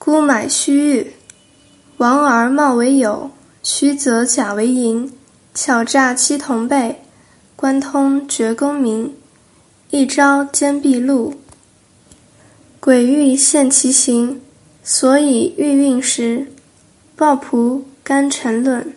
孤买虚玉，王儿貌为友，虚则假为银，巧诈欺同辈，关通绝功名，一朝兼毕露。鬼欲现其形，所以欲运时，抱朴甘沉论。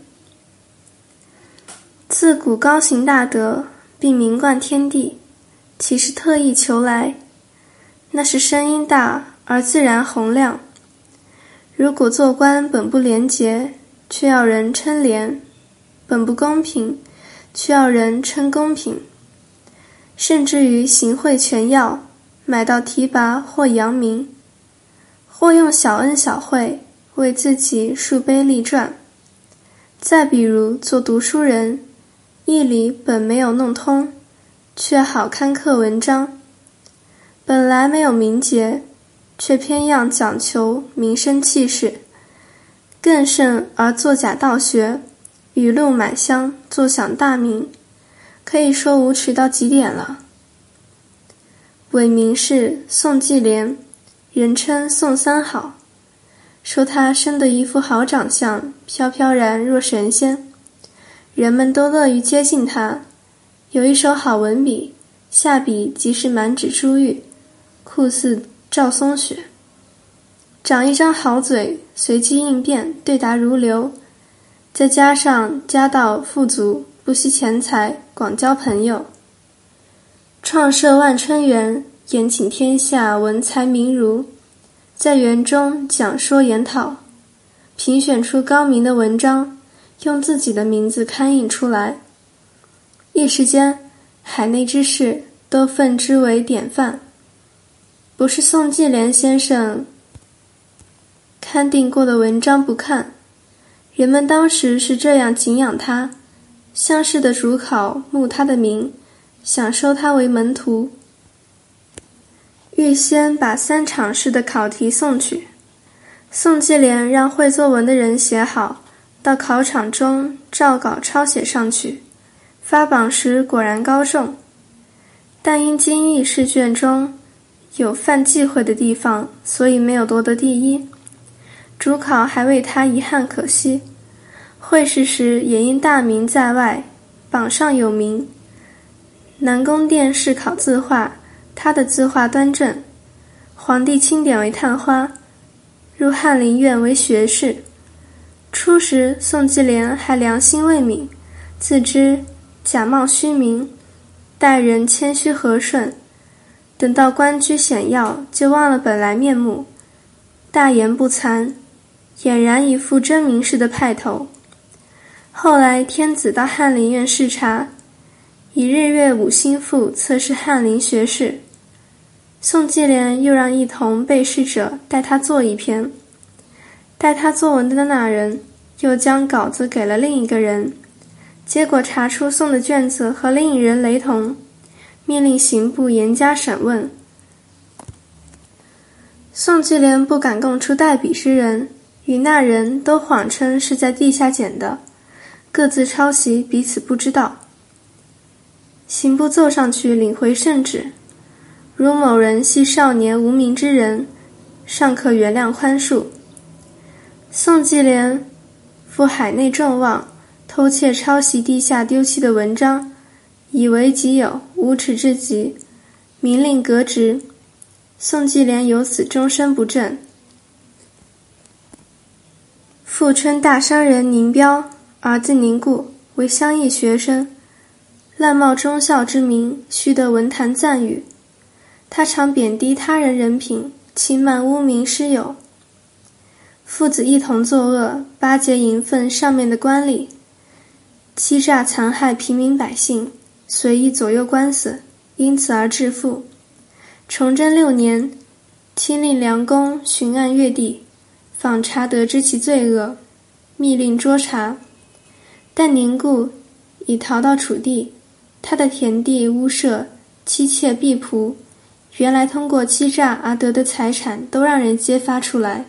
自古高行大德，并名冠天地，岂是特意求来？那是声音大而自然洪亮。如果做官本不廉洁，却要人称廉；本不公平，却要人称公平。甚至于行贿权要，买到提拔或扬名，或用小恩小惠为自己树碑立传。再比如做读书人，义理本没有弄通，却好刊刻文章，本来没有名节，却偏要讲求名声气势，更甚而作假道学，语录满箱，坐享大名，可以说无耻到极点了。伪名士宋季莲，人称宋三好，说他生得一副好长相，飘飘然若神仙，人们都乐于接近他。有一手好文笔，下笔即是满纸珠玉，酷似赵松雪。长一张好嘴，随机应变，对答如流，再加上家道富足，不惜钱财，广交朋友。创设万春园，宴请天下文才名儒，在园中讲说研讨，评选出高明的文章，用自己的名字刊印出来。一时间，海内之士都奉之为典范。不是宋季莲先生刊定过的文章不看，人们当时是这样敬仰他，乡试的主考慕他的名，想收他为门徒。预先把3场试的考题送去，宋季莲让会作文的人写好，到考场中照稿抄写上去，发榜时果然高中，但因经议试卷中有犯忌讳的地方，所以没有夺得第一。主考还为他遗憾可惜，会试时也因大名在外，榜上有名。南宫殿试考字画，他的字画端正，皇帝钦点为探花，入翰林院为学士。初时宋季莲还良心未泯，自知假冒虚名，待人谦虚和顺，等到官居显要，就忘了本来面目，大言不惭，俨然一副真名士的派头。后来天子到翰林院视察，以日月五星赋测试翰林学士，宋季莲又让一同被试者带他做一篇，带他作文的那人又将稿子给了另一个人，结果查出送的卷子和另一人雷同，命令刑部严加审问。宋季莲不敢供出代笔之人，与那人都谎称是在地下捡的，各自抄袭，彼此不知道。刑部奏上去领回圣旨，如某人系少年无名之人，尚可原谅宽恕。宋季莲负海内众望，偷窃抄袭地下丢弃的文章，以为己有，无耻至极，明令革职。宋季莲由此终身不正。富春大商人宁彪，儿子宁固，为乡义学生，滥冒忠孝之名，须得文坛赞誉。他常贬低他人人品，轻慢污名师友。父子一同作恶，巴结迎奉上面的官吏，欺诈残害平民百姓，随意左右官司，因此而致富。崇祯6年，亲令梁公巡按越地，访查得知其罪恶，密令捉查。但宁固已逃到楚地，他的田地屋舍妻妾婢仆，原来通过欺诈而得的财产都让人揭发出来。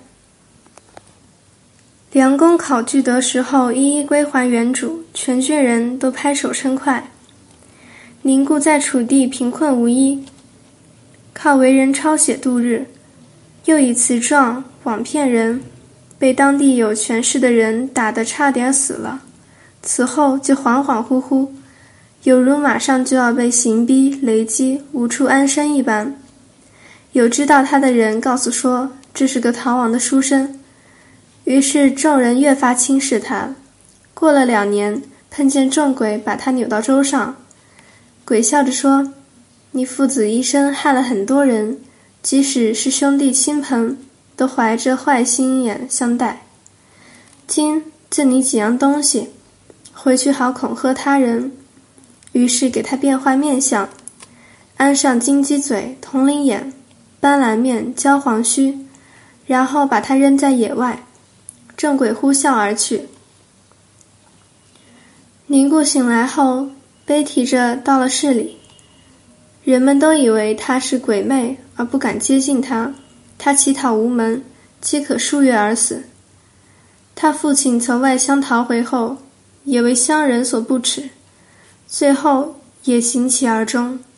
梁公考据得时后，一一归还原主，全郡人都拍手称快。宁固在楚地贫困无依，靠为人抄写度日，又以词状广骗人，被当地有权势的人打得差点死了，此后就恍恍惚惚，有如马上就要被刑逼雷击无处安身一般。有知道他的人告诉说这是个逃亡的书生，于是众人越发轻视他。过了2年，碰见众鬼把他扭到舟上，鬼笑着说，你父子一生害了很多人，即使是兄弟亲朋，都怀着坏心眼相待。今赠你几样东西，回去好恐吓他人。于是给他变坏面相，安上金鸡嘴、铜铃眼、斑斓面、焦黄须，然后把他扔在野外。众鬼呼啸而去。尼姑醒来后，背提着到了市里，人们都以为他是鬼魅，而不敢接近他。他乞讨无门，饥渴数月而死。他父亲从外乡逃回后，也为乡人所不齿，最后也行乞而终。